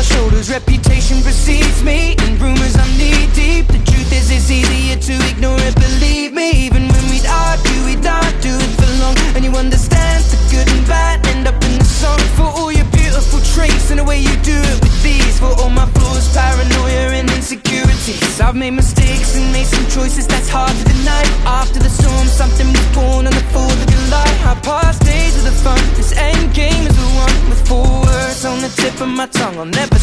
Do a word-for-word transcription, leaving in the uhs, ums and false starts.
shoulders, reputation precedes me, and rumors I'm knee deep. The truth is it's easier to ignore it, believe me. Even when we'd argue, we'd not do it for long. And you understand the good and bad end up in the song. For all your beautiful traits and the way you do it with these. For all my flaws, paranoia and insecurities. I've made mistakes and made some choices that's hard to deny. After the storm, something was born on the fourth of July. Our past days are the fun, this end game is the one with four words on the tip of my tongue. I'll never